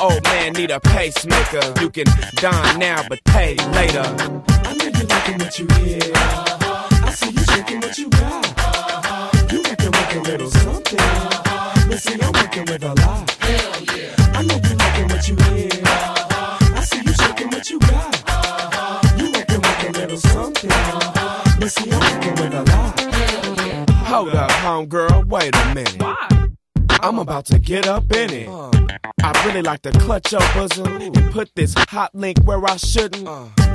old man need a pacemaker. You can dine now, but pay later. I know you liking what you hear. I see you shaking what you got. You working with a little something. But see, I'm working with a lot. Hell yeah. I know you liking what you hear. I see you shaking what you got. You working with a little something. But see, I'm working with a lot. Hold up, homegirl, wait a minute. Why? I'm about to get up in it. I really like to clutch your bosom and put this hot link where I shouldn't.